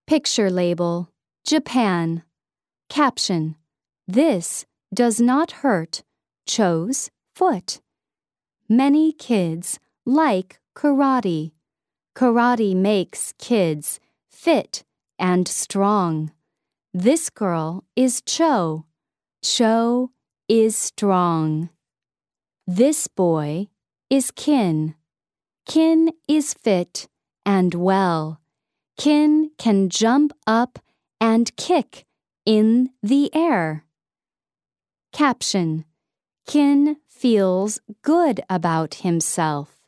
Picture label, Japan. Caption, This does not hurt Cho's foot. Many kids like karate. Karate makes kids fit and strong. This girl is Cho. Cho is strong. This boy is Kin. Kin is fit and well. Kin can jump up and kick in the air. Caption, Kin feels good about himself.